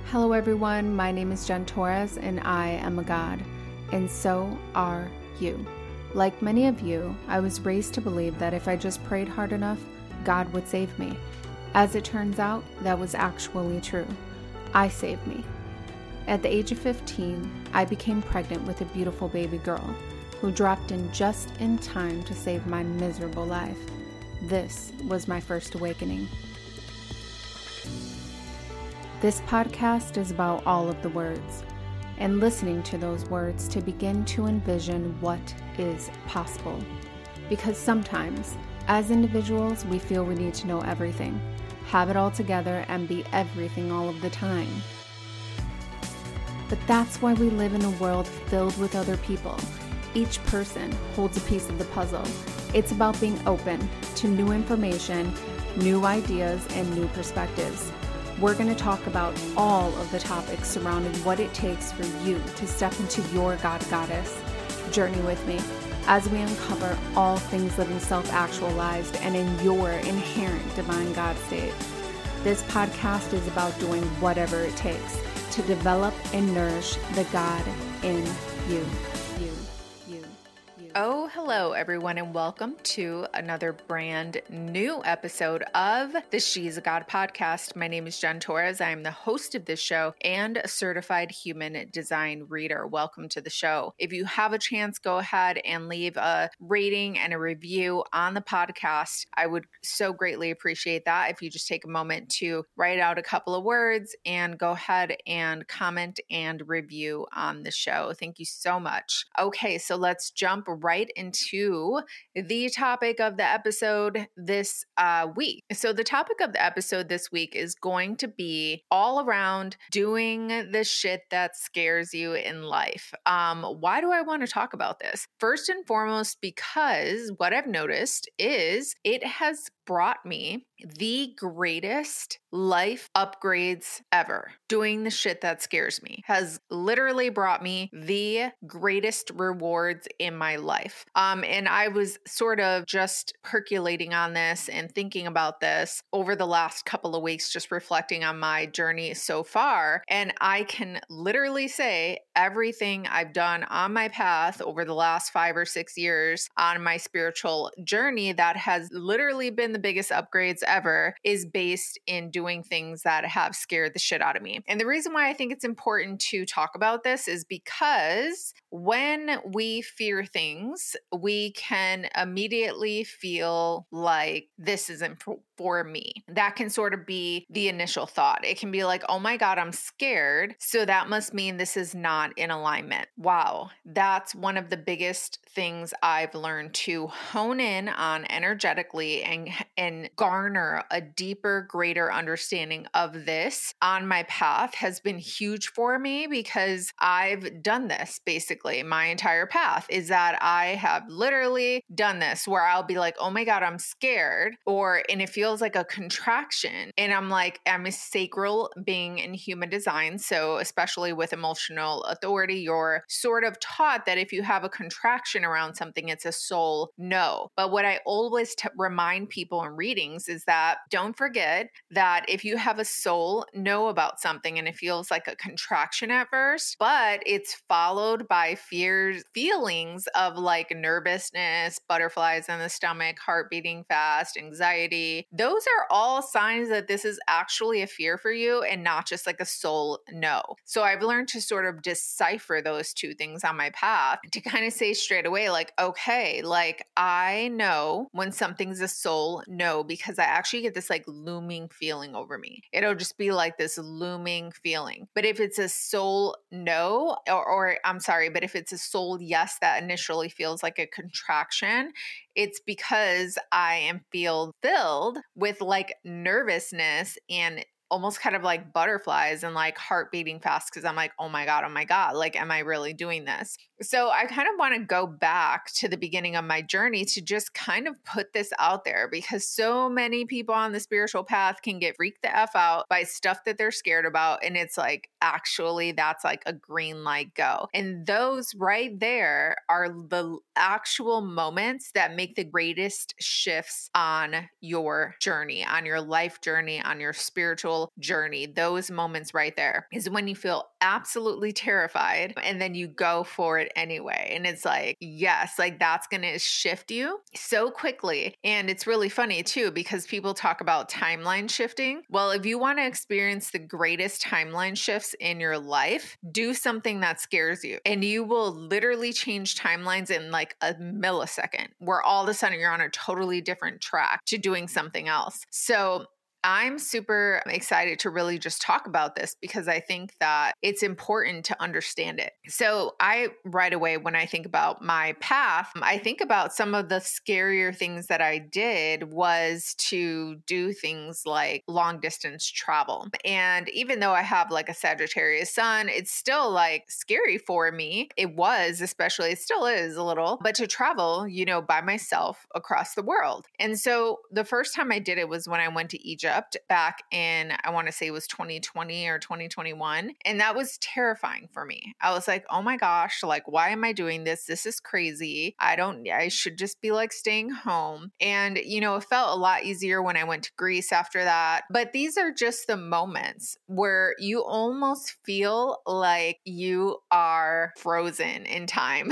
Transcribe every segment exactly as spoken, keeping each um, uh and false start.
Hello everyone, my name is Jen Torres and I am a God, and so are you. Like many of you, I was raised to believe that if I just prayed hard enough, God would save me. As it turns out, that was actually true. I saved me. At the age of fifteen, I became pregnant with a beautiful baby girl who dropped in just in time to save my miserable life. This was my first awakening. This podcast is about all of the words and listening to those words to begin to envision what is possible. Because sometimes, as individuals, we feel we need to know everything, have it all together, and be everything all of the time. But that's why we live in a world filled with other people. Each person holds a piece of the puzzle. It's about being open to new information, new ideas, and new perspectives. We're going to talk about all of the topics surrounding what it takes for you to step into your God Goddess journey with me as we uncover all things living self-actualized and in your inherent divine God state. This podcast is about doing whatever it takes to develop and nourish the God in you. You, you, you. Oh, hello everyone, and welcome to another brand new episode of the She's a God podcast. My name is Jen Torres. I am the host of this show and a certified human design reader. Welcome to the show. If you have a chance, go ahead and leave a rating and a review on the podcast. I would so greatly appreciate that if you just take a moment to write out a couple of words and go ahead and comment and review on the show. Thank you so much. Okay, so let's jump right into the topic of the episode this uh, week. So the topic of the episode this week is going to be all around doing the shit that scares you in life. Um, why do I want to talk about this? First and foremost, because what I've noticed is it has brought me the greatest life upgrades ever. Doing the shit that scares me has literally brought me the greatest rewards in my life. Um, and I was sort of just percolating on this and thinking about this over the last couple of weeks, just reflecting on my journey so far. And I can literally say everything I've done on my path over the last five or six years on my spiritual journey that has literally been the biggest upgrades ever is based in doing things that have scared the shit out of me. And the reason why I think it's important to talk about this is because when we fear things, we can immediately feel like this isn't for me. That can sort of be the initial thought. It can be like, oh my God, I'm scared. So that must mean this is not in alignment. Wow. That's one of the biggest things I've learned to hone in on energetically and, and garner a deeper, greater understanding of this on my path has been huge for me because I've done this basically my entire path is that I have literally done this where I'll be like, oh my God, I'm scared. Or, and it feels like a contraction. And I'm like, I'm a sacral being in human design. So especially with emotional authority, you're sort of taught that if you have a contraction around something, it's a soul no. But what I always t- remind people in readings is that don't forget that if you have a soul no about something and it feels like a contraction at first, but it's followed by fears, feelings of like nervousness, butterflies in the stomach, heart beating fast, anxiety. Those are all signs that this is actually a fear for you and not just like a soul no. So I've learned to sort of decipher those two things on my path to kind of say straight away, like, okay, like I know when something's a soul no, because I actually get this like looming feeling over me. It'll just be like this looming feeling. But if it's a soul no, or, or I'm sorry, but if it's a soul yes, that initially feels like a contraction, it's because I am feel filled with like nervousness and almost kind of like butterflies and like heart beating fast because I'm like, oh my God, oh my God, like, am I really doing this? So I kind of want to go back to the beginning of my journey to just kind of put this out there because so many people on the spiritual path can get freaked the F out by stuff that they're scared about. And it's like, actually, that's like a green light go. And those right there are the actual moments that make the greatest shifts on your journey, on your life journey, on your spiritual spiritual journey, those moments right there is when you feel absolutely terrified and then you go for it anyway. And it's like, yes, like that's going to shift you so quickly. And it's really funny too, because people talk about timeline shifting. Well, if you want to experience the greatest timeline shifts in your life, do something that scares you and you will literally change timelines in like a millisecond, where all of a sudden you're on a totally different track to doing something else. So I'm super excited to really just talk about this because I think that it's important to understand it. So I right away, when I think about my path, I think about some of the scarier things that I did was to do things like long distance travel. And even though I have like a Sagittarius sun, it's still like scary for me. It was, especially, it still is a little, but to travel, you know, by myself across the world. And so the first time I did it was when I went to Egypt. Back in, I want to say it was twenty twenty or twenty twenty-one. And that was terrifying for me. I was like, oh my gosh, like, why am I doing this? This is crazy. I don't, I should just be like staying home. And, you know, it felt a lot easier when I went to Greece after that. But these are just the moments where you almost feel like you are frozen in time.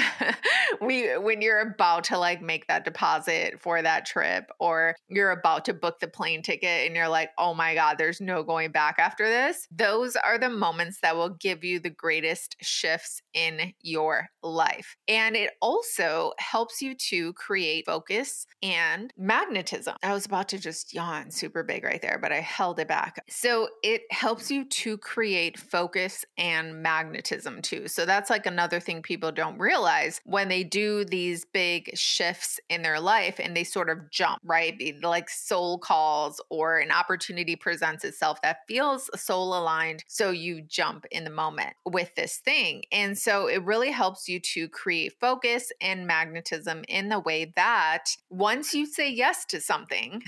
we, when you're about to like make that deposit for that trip, or you're about to book the plane ticket and you're like, oh my God, there's no going back after this. Those are the moments that will give you the greatest shifts in your life. And it also helps you to create focus and magnetism. I was about to just yawn super big right there, but I held it back. So it helps you to create focus and magnetism too. So that's like another thing people don't realize when they do these big shifts in their life and they sort of jump, right? Like soul calls or an opportunity presents itself that feels soul aligned. So you jump in the moment with this thing. And so it really helps you to create focus and magnetism in the way that once you say yes to something,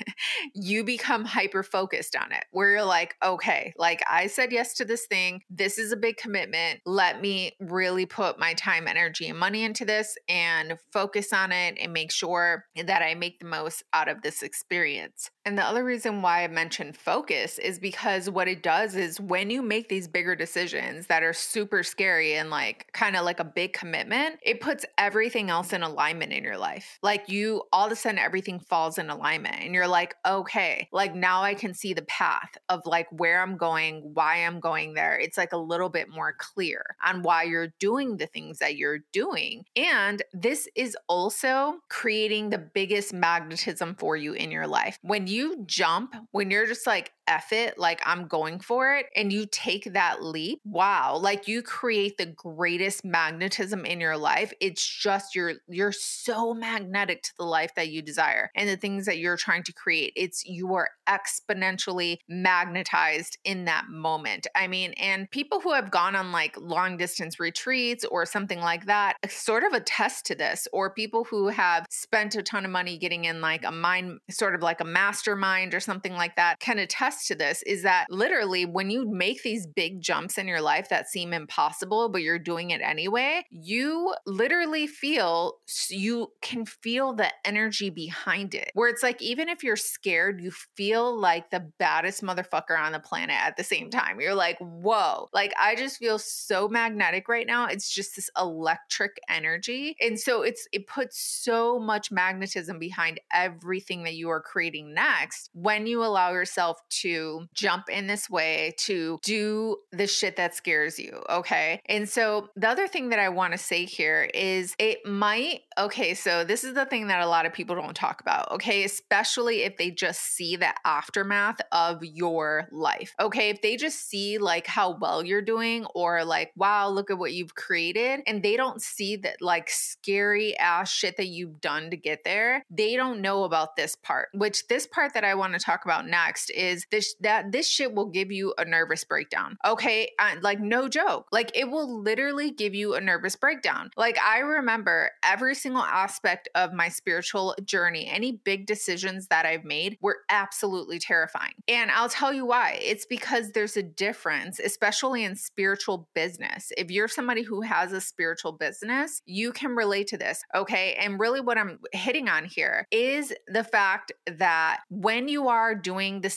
you become hyper focused on it, where you're like, okay, like I said yes to this thing. This is a big commitment. Let me really put my time, energy, and money into this and focus on it and make sure that I make the most out of this experience. And the other reason why I mentioned focus is because what it does is when you make these bigger decisions that are super scary and like kind of like a big commitment, it puts everything else in alignment in your life. Like you, all of a sudden, everything falls in alignment and you're like, okay, like now I can see the path of like where I'm going, why I'm going there. It's like a little bit more clear on why you're doing the things that you're doing. And this is also creating the biggest magnetism for you in your life. When you jump, when you're just like, F it, like I'm going for it, and you take that leap, wow, like you create the greatest magnetism in your life. It's just you're you're so magnetic to the life that you desire and the things that you're trying to create. It's you are exponentially magnetized in that moment. I mean, and people who have gone on like long distance retreats or something like that sort of attest to this, or people who have spent a ton of money getting in like a mind, sort of like a mastermind or something like that, can attest to this, is that literally when you make these big jumps in your life that seem impossible, but you're doing it anyway, you literally feel, you can feel the energy behind it, where it's like, even if you're scared, you feel like the baddest motherfucker on the planet at the same time. You're like, whoa, like I just feel so magnetic right now. It's just this electric energy. And so it's, it puts so much magnetism behind everything that you are creating next when you allow yourself to to jump in this way, to do the shit that scares you. Okay. And so the other thing that I want to say here is it might, okay, so this is the thing that a lot of people don't talk about. Okay. Especially if they just see the aftermath of your life. Okay. If they just see like how well you're doing, or like, wow, look at what you've created, and they don't see that like scary ass shit that you've done to get there, they don't know about this part, which this part that I want to talk about next is this, that this shit will give you a nervous breakdown. Okay. Uh, like no joke. Like it will literally give you a nervous breakdown. Like I remember every single aspect of my spiritual journey, any big decisions that I've made were absolutely terrifying. And I'll tell you why. It's because there's a difference, especially in spiritual business. If you're somebody who has a spiritual business, you can relate to this. Okay. And really what I'm hitting on here is the fact that when you are doing the spiritual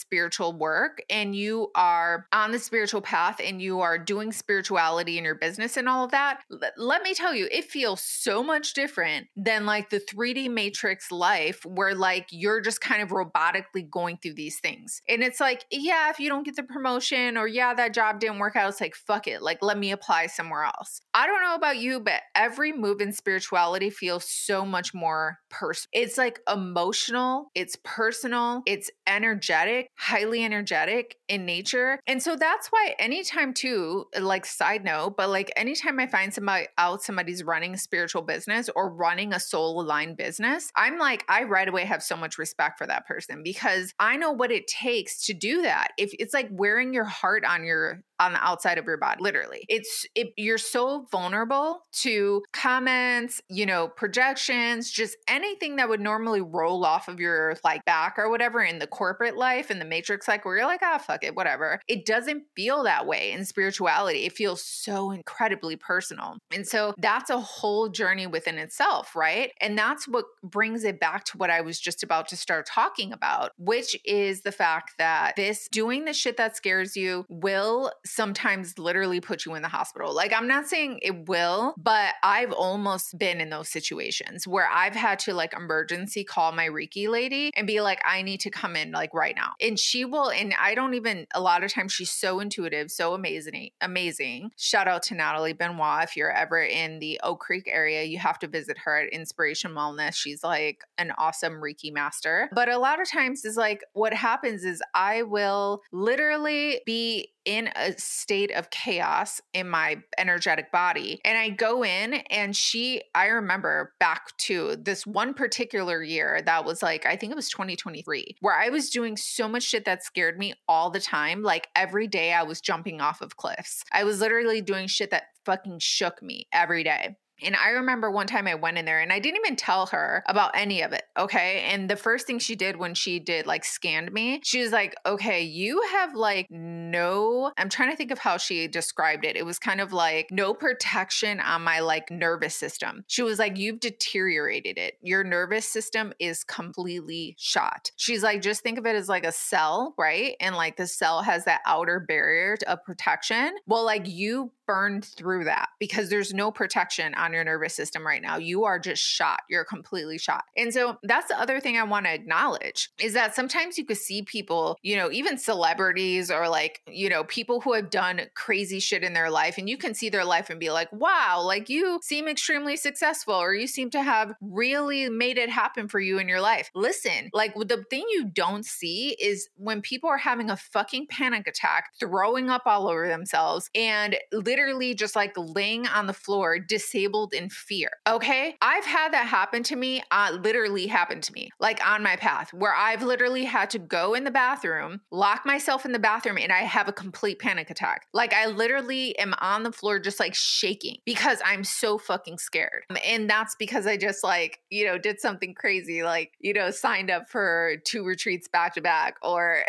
spiritual work and you are on the spiritual path and you are doing spirituality in your business and all of that, l- let me tell you, it feels so much different than like the three D Matrix life where like you're just kind of robotically going through these things. And it's like, yeah, if you don't get the promotion or yeah, that job didn't work out, it's like, fuck it. Like, let me apply somewhere else. I don't know about you, but every move in spirituality feels so much more personal. It's like emotional, it's personal, it's energetic, highly energetic in nature. And so that's why anytime too, like side note, but like anytime I find somebody out, somebody's running a spiritual business or running a soul aligned business, I'm like, I right away have so much respect for that person because I know what it takes to do that. If it's like wearing your heart on your on the outside of your body, literally. It's it, you're so vulnerable to comments, you know, projections, just anything that would normally roll off of your like back or whatever in the corporate life, in the matrix life, where you're like, ah, oh, fuck it, whatever. It doesn't feel that way in spirituality. It feels so incredibly personal. And so that's a whole journey within itself, right? And that's what brings it back to what I was just about to start talking about, which is the fact that this doing the shit that scares you will sometimes literally put you in the hospital. Like, I'm not saying it will, but I've almost been in those situations where I've had to like emergency call my Reiki lady and be like, I need to come in like right now. And she will, and I don't even, a lot of times she's so intuitive, so amazing, amazing. Shout out to Natalie Benoit. If you're ever in the Oak Creek area, you have to visit her at Inspiration Wellness. She's like an awesome Reiki master. But a lot of times is like, what happens is I will literally be in a state of chaos in my energetic body. And I go in and she, I remember back to this one particular year that was like, I think it was twenty twenty-three, where I was doing so much shit that scared me all the time. Like every day I was jumping off of cliffs. I was literally doing shit that fucking shook me every day. And I remember one time I went in there and I didn't even tell her about any of it. Okay. And the first thing she did when she did like scanned me, she was like, okay, you have like no, I'm trying to think of how she described it. It was kind of like no protection on my like nervous system. She was like, you've deteriorated it. Your nervous system is completely shot. She's like, just think of it as like a cell, right? And like the cell has that outer barrier of protection. Well, like you burned through that because there's no protection on your nervous system right now. You are just shot. You're completely shot. And so that's the other thing I want to acknowledge is that sometimes you could see people, you know, even celebrities or like, you know, people who have done crazy shit in their life and you can see their life and be like, wow, like you seem extremely successful or you seem to have really made it happen for you in your life. Listen, like the thing you don't see is when people are having a fucking panic attack, throwing up all over themselves and literally Literally just like laying on the floor, disabled in fear. Okay. I've had that happen to me, uh, literally happened to me, like on my path where I've literally had to go in the bathroom, lock myself in the bathroom, and I have a complete panic attack. Like I literally am on the floor, just like shaking because I'm so fucking scared. And that's because I just like, you know, did something crazy, like, you know, signed up for two retreats back to back or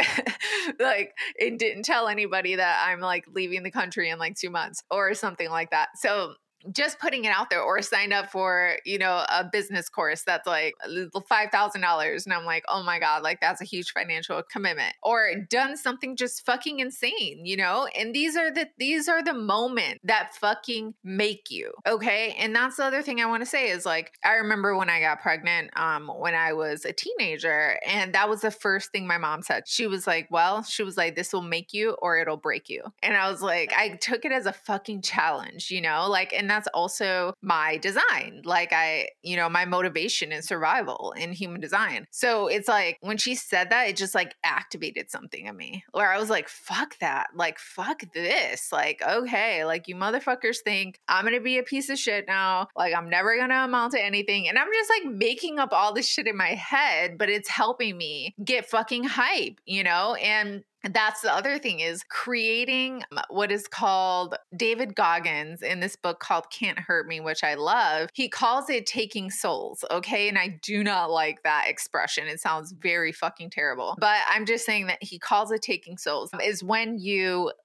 like it didn't tell anybody that I'm like leaving the country in like two months. Or something like that. So just putting it out there or signed up for, you know, a business course that's like five thousand dollars. And I'm like, oh my God, like that's a huge financial commitment or done something just fucking insane, you know? And these are the, these are the moments that fucking make you. Okay. And that's the other thing I want to say is like, I remember when I got pregnant, um, when I was a teenager and that was the first thing my mom said. She was like, well, she was like, this will make you or it'll break you. And I was like, I took it as a fucking challenge, you know, like, and that's also my design. Like I, you know, my motivation is survival in human design. So it's like when she said that, it just like activated something in me where I was like, fuck that. Like, fuck this. Like, okay, like you motherfuckers think I'm going to be a piece of shit now. Like I'm never going to amount to anything. And I'm just like making up all this shit in my head, but it's helping me get fucking hype, you know? And that's the other thing is creating what is called David Goggins in this book called Can't Hurt Me, which I love. He calls it taking souls. Okay. And I do not like that expression. It sounds very fucking terrible, but I'm just saying that he calls it taking souls is when you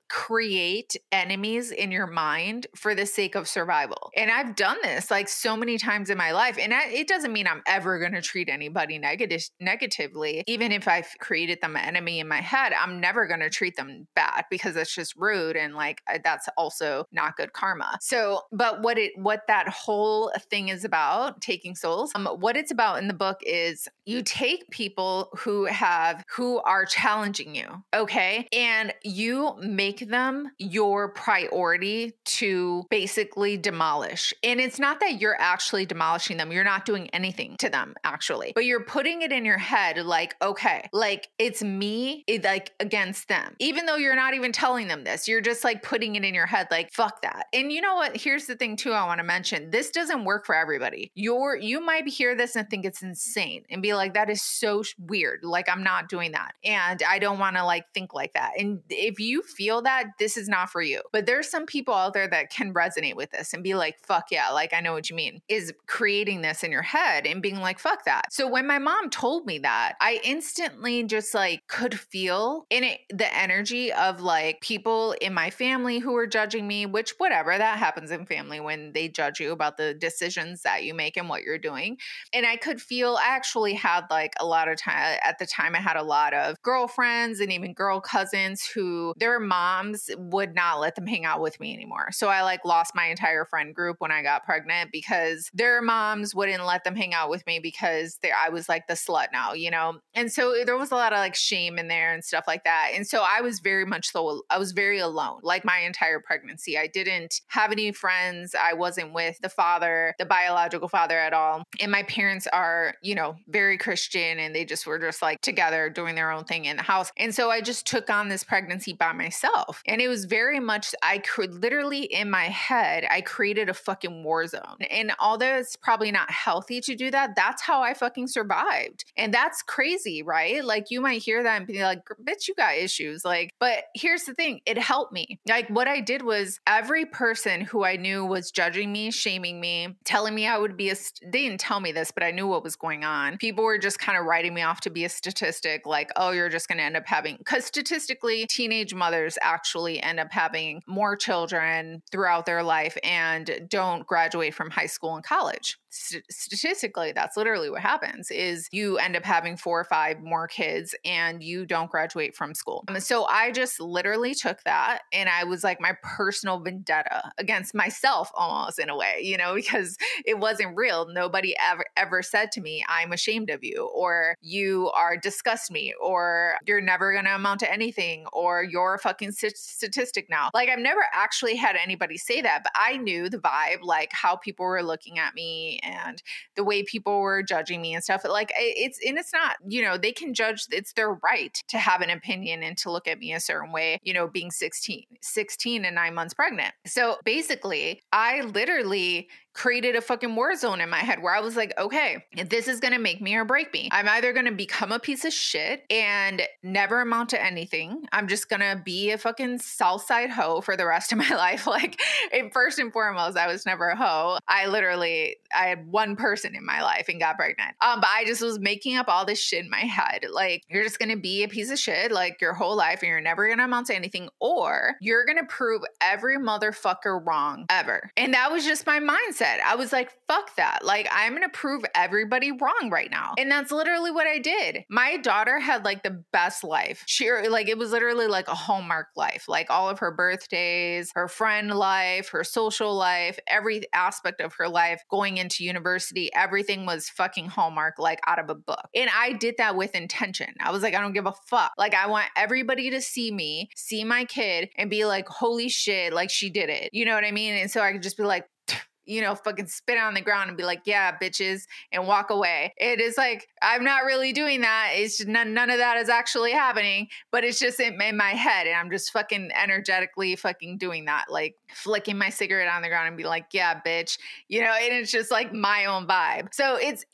create enemies in your mind for the sake of survival. And I've done this like so many times in my life. And I, it doesn't mean I'm ever going to treat anybody negative, negatively. Even if I've created them an enemy in my head, I'm never going to treat them bad because it's just rude. And like, that's also not good karma. So, but what it, what that whole thing is about, taking souls, um, what it's about in the book is you take people who have, who are challenging you. Okay. And you make them your priority to basically demolish. And it's not that you're actually demolishing them. You're not doing anything to them actually, but you're putting it in your head like, okay, like it's me, it, like against them. Even though you're not even telling them this, you're just like putting it in your head like, fuck that. And you know what? Here's the thing too I want to mention. This doesn't work for everybody. You're, you might hear this and think it's insane and be like, that is so weird. Like I'm not doing that. And I don't want to like think like that. And if you feel that, this is not for you. But there's some people out there that can resonate with this and be like, fuck yeah, like I know what you mean, is creating this in your head and being like, fuck that. So when my mom told me that, I instantly just like could feel in it the energy of like people in my family who were judging me, which whatever, that happens in family when they judge you about the decisions that you make and what you're doing. And I could feel, I actually had like a lot of time, at the time I had a lot of girlfriends and even girl cousins who their moms would not let them hang out with me anymore. So I like lost my entire friend group when I got pregnant because their moms wouldn't let them hang out with me because they, I was like the slut now, you know? And so there was a lot of like shame in there and stuff like that. And so I was very much so, I was very alone, like my entire pregnancy. I didn't have any friends. I wasn't with the father, the biological father at all. And my parents are, you know, very Christian and they just were just like together doing their own thing in the house. And so I just took on this pregnancy by myself. And it was very much, I could literally in my head, I created a fucking war zone. And although it's probably not healthy to do that, that's how I fucking survived. And that's crazy, right? Like you might hear that and be like, bitch, you got issues. Like, but here's the thing, it helped me. Like what I did was every person who I knew was judging me, shaming me, telling me I would be a, st- they didn't tell me this, but I knew what was going on. People were just kind of writing me off to be a statistic, like, oh, you're just going to end up having, because statistically, teenage mothers actually end up having more children throughout their life and don't graduate from high school and college. St- statistically, that's literally what happens is you end up having four or five more kids and you don't graduate from school. Um, so I just literally took that and I was like my personal vendetta against myself almost in a way, you know, because it wasn't real. Nobody ever, ever said to me, I'm ashamed of you, or you are disgust me, or you're never going to amount to anything, or you're a fucking st- statistic now. Like I've never actually had anybody say that, but I knew the vibe, like how people were looking at me and the way people were judging me and stuff. Like it's, and it's not, you know, they can judge, it's their right to have an opinion and to look at me a certain way, you know, being sixteen, sixteen and nine months pregnant. So basically I literally created a fucking war zone in my head where I was like, okay, this is going to make me or break me. I'm either going to become a piece of shit and never amount to anything. I'm just going to be a fucking Southside hoe for the rest of my life. Like, and first and foremost, I was never a hoe. I literally, I had one person in my life and got pregnant. Um, but I just was making up all this shit in my head. Like, you're just going to be a piece of shit like your whole life and you're never going to amount to anything, or you're going to prove every motherfucker wrong ever. And that was just my mindset. I was like, fuck that. Like, I'm going to prove everybody wrong right now. And that's literally what I did. My daughter had like the best life. She, like, it was literally like a Hallmark life, like all of her birthdays, her friend life, her social life, every aspect of her life going into university, everything was fucking Hallmark, like out of a book. And I did that with intention. I was like, I don't give a fuck. Like, I want everybody to see me, see my kid and be like, holy shit, like she did it. You know what I mean? And so I could just be like, you know, fucking spit on the ground and be like, yeah, bitches, and walk away. It is like, I'm not really doing that. It's just none, none of that is actually happening, but it's just in, in my head. And I'm just fucking energetically fucking doing that, like flicking my cigarette on the ground and be like, yeah, bitch, you know, and it's just like my own vibe. So it's, it's,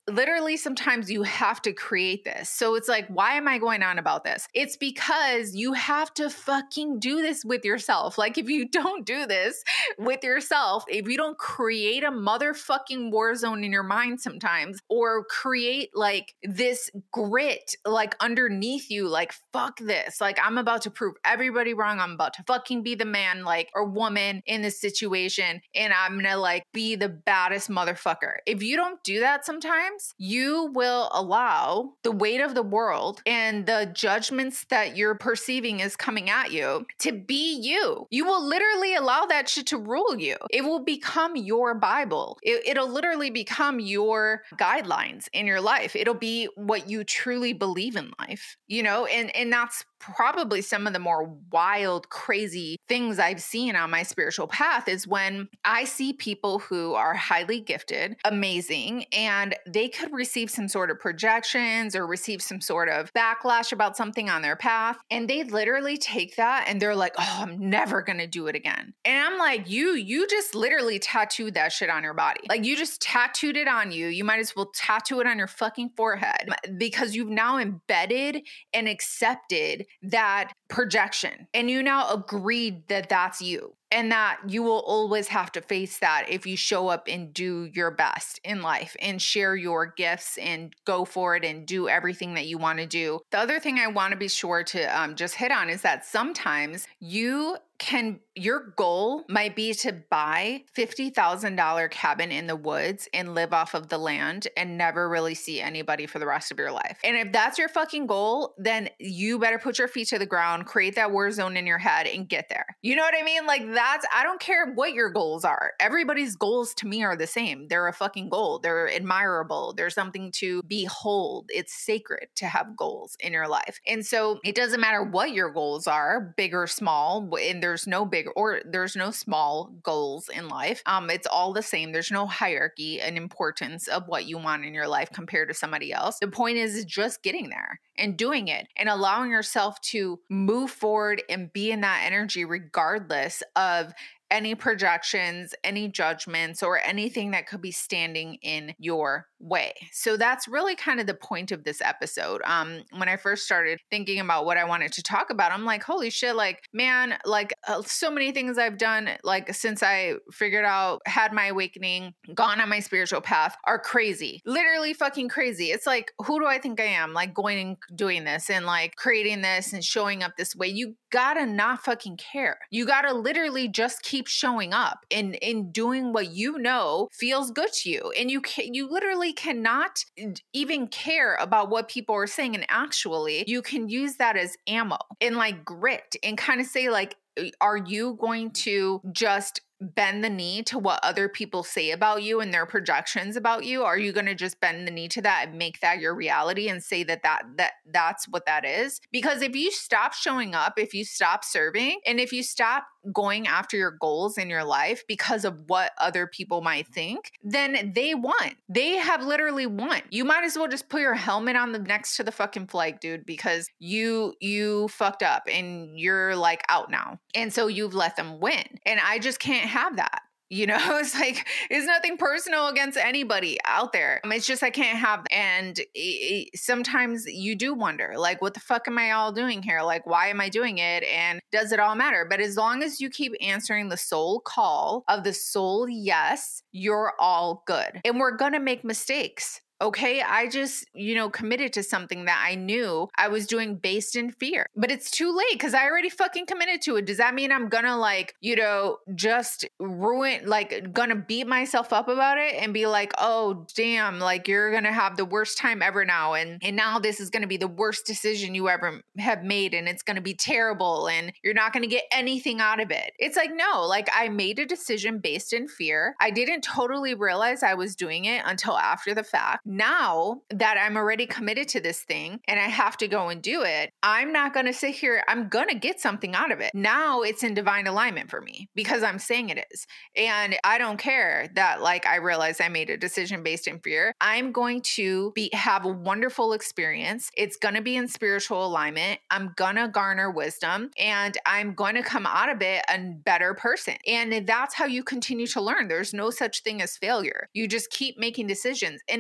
literally sometimes you have to create this. So it's like, why am I going on about this? It's because you have to fucking do this with yourself. Like if you don't do this with yourself, if you don't create a motherfucking war zone in your mind sometimes, or create like this grit like underneath you, like fuck this, like I'm about to prove everybody wrong, I'm about to fucking be the man like or woman in this situation, and I'm gonna like be the baddest motherfucker. If you don't do that sometimes, you will allow the weight of the world and the judgments that you're perceiving as coming at you to be you. You will literally allow that shit to rule you. It will become your Bible. It, it'll literally become your guidelines in your life. It'll be what you truly believe in life, you know, and, and that's probably some of the more wild, crazy things I've seen on my spiritual path is when I see people who are highly gifted, amazing, and they could receive some sort of projections or receive some sort of backlash about something on their path. And they literally take that and they're like, oh, I'm never going to do it again. And I'm like, you, you just literally tattooed that shit on your body. Like you just tattooed it on you. You might as well tattoo it on your fucking forehead because you've now embedded and accepted that projection. And you now agreed that that's you. And that you will always have to face that if you show up and do your best in life and share your gifts and go for it and do everything that you want to do. The other thing I want to be sure to um, just hit on is that sometimes you can, your goal might be to buy fifty thousand dollars cabin in the woods and live off of the land and never really see anybody for the rest of your life. And if that's your fucking goal, then you better put your feet to the ground, create that war zone in your head and get there. You know what I mean? Like that's, I don't care what your goals are. Everybody's goals to me are the same. They're a fucking goal. They're admirable. There's something to behold. It's sacred to have goals in your life. And so it doesn't matter what your goals are, big or small, and there's no big or there's no small goals in life. Um, it's all the same. There's no hierarchy and importance of what you want in your life compared to somebody else. The point is just getting there and doing it and allowing yourself to move forward and be in that energy regardless of any projections, any judgments, or anything that could be standing in your way. So that's really kind of the point of this episode. Um, when I first started thinking about what I wanted to talk about, I'm like, holy shit, like, man, like uh, so many things I've done, like since I figured out, had my awakening, gone on my spiritual path are crazy, literally fucking crazy. It's like, who do I think I am? Like going and doing this and like creating this and showing up this way. You gotta not fucking care. You gotta literally just keep showing up and in doing what you know feels good to you. And you can, you literally cannot even care about what people are saying. And actually you can use that as ammo and like grit and kind of say like, are you going to just bend the knee to what other people say about you and their projections about you? Are you going to just bend the knee to that and make that your reality and say that, that that that's what that is? Because if you stop showing up, if you stop serving, and if you stop going after your goals in your life because of what other people might think, then they won. They have literally won. You might as well just put your helmet on the next to the fucking flag, dude, because you you fucked up and you're like out now. And so you've let them win. And I just can't have that. You know, it's like, it's nothing personal against anybody out there. It's just, I can't have, and it, it, sometimes you do wonder, like, what the fuck am I all doing here? Like, why am I doing it? And does it all matter? But as long as you keep answering the soul call of the soul, yes, you're all good. And we're going to make mistakes. Okay, I just, you know, committed to something that I knew I was doing based in fear. But it's too late because I already fucking committed to it. Does that mean I'm gonna like, you know, just ruin, like gonna beat myself up about it and be like, oh, damn, like you're gonna have the worst time ever now. And, and now this is gonna be the worst decision you ever have made. And it's gonna be terrible. And you're not gonna get anything out of it. It's like, no, like I made a decision based in fear. I didn't totally realize I was doing it until after the fact. Now that I'm already committed to this thing and I have to go and do it, I'm not going to sit here. I'm going to get something out of it. Now it's in divine alignment for me because I'm saying it is. And I don't care that like I realize I made a decision based in fear. I'm going to be have a wonderful experience. It's going to be in spiritual alignment. I'm going to garner wisdom and I'm going to come out of it a better person. And that's how you continue to learn. There's no such thing as failure. You just keep making decisions. And now never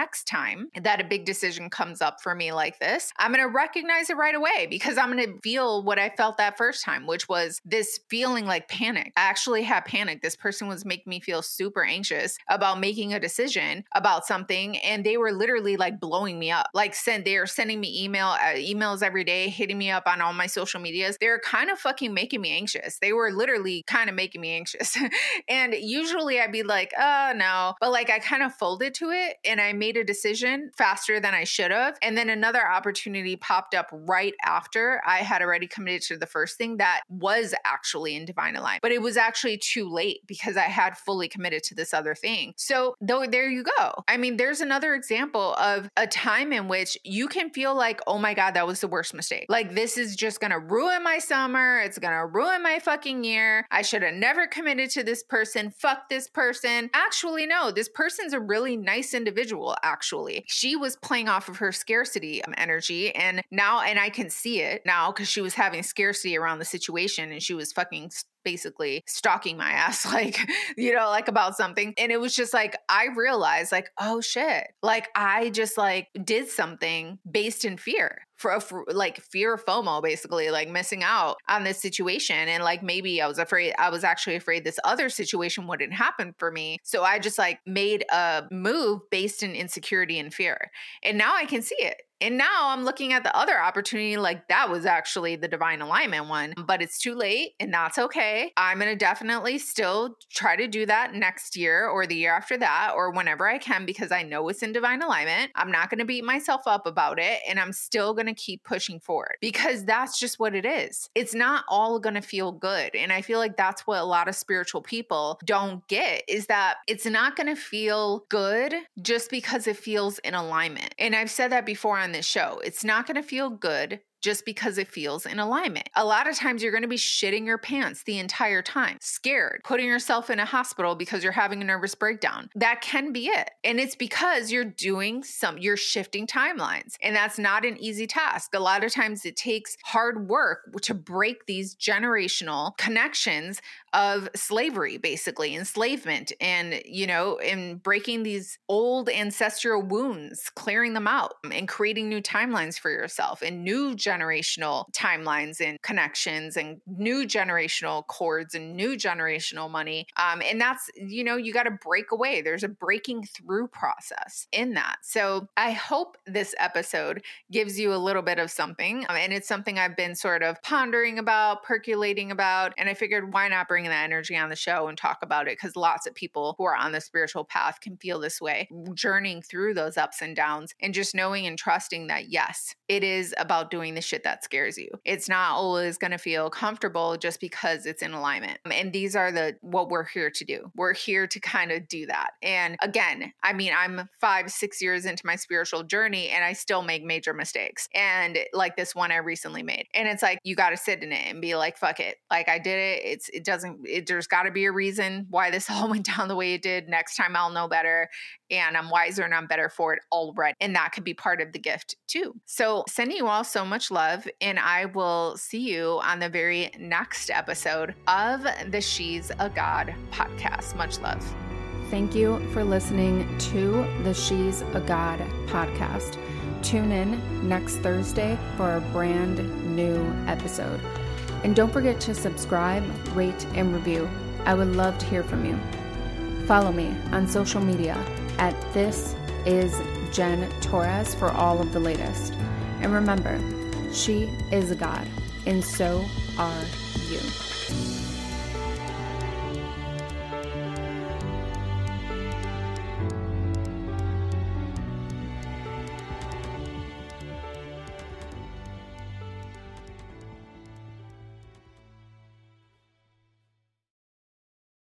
next time that a big decision comes up for me like this, I'm going to recognize it right away because I'm going to feel what I felt that first time, which was this feeling like panic. I actually had panic. This person was making me feel super anxious about making a decision about something. And they were literally like blowing me up. Like send, they are sending me email, uh, emails every day, hitting me up on all my social medias. They're kind of fucking making me anxious. They were literally kind of making me anxious. And usually I'd be like, oh no, but like I kind of folded to it and I made a decision faster than I should have. And then another opportunity popped up right after I had already committed to the first thing that was actually in divine alignment, but it was actually too late because I had fully committed to this other thing. So though, there you go. I mean, there's another example of a time in which you can feel like, oh my God, that was the worst mistake. Like this is just going to ruin my summer. It's going to ruin my fucking year. I should have never committed to this person. Fuck this person. Actually, no, this person's a really nice individual. Actually, she was playing off of her scarcity energy. And now, and I can see it now because she was having scarcity around the situation and she was fucking basically stalking my ass, like, you know, like about something. And it was just like, I realized like, oh shit, like I just like did something based in fear. For, for like fear of FOMO, basically like missing out on this situation. And like, maybe I was afraid, I was actually afraid this other situation wouldn't happen for me. So I just like made a move based in insecurity and fear. And now I can see it. And now I'm looking at the other opportunity like that was actually the divine alignment one, but it's too late and that's okay. I'm going to definitely still try to do that next year or the year after that or whenever I can because I know it's in divine alignment. I'm not going to beat myself up about it and I'm still going to keep pushing forward because that's just what it is. It's not all going to feel good. And I feel like that's what a lot of spiritual people don't get is that it's not going to feel good just because it feels in alignment. And I've said that before on this show. It's not going to feel good just because it feels in alignment. A lot of times you're going to be shitting your pants the entire time, scared, putting yourself in a hospital because you're having a nervous breakdown. That can be it. And it's because you're doing some, you're shifting timelines. And that's not an easy task. A lot of times it takes hard work to break these generational connections of slavery, basically enslavement and, you know, and breaking these old ancestral wounds, clearing them out and creating new timelines for yourself and new generational timelines and connections and new generational cords and new generational money. Um, and that's, you know, you got to break away. There's a breaking through process in that. So I hope this episode gives you a little bit of something. Um, and it's something I've been sort of pondering about, percolating about. And I figured why not bring that energy on the show and talk about it? Because lots of people who are on the spiritual path can feel this way, journeying through those ups and downs and just knowing and trusting that, yes, it is about doing the shit that scares you. It's not always going to feel comfortable just because it's in alignment. And these are the, what we're here to do. We're here to kind of do that. And again, I mean, I'm five, six years into my spiritual journey and I still make major mistakes. And like this one I recently made. And it's like, you got to sit in it and be like, fuck it. Like I did it. It's, it doesn't, it, there's got to be a reason why this all went down the way it did. Next time I'll know better and I'm wiser and I'm better for it already. And that could be part of the gift too. So sending you all so much love and I will see you on the very next episode of the She's a God podcast. Much love. Thank you for listening to the She's a God podcast. Tune in next Thursday for a brand new episode. And don't forget to subscribe, rate, and review. I would love to hear from you. Follow me on social media at This Is Jen Torres for all of the latest. And remember, she is a God, and so are you.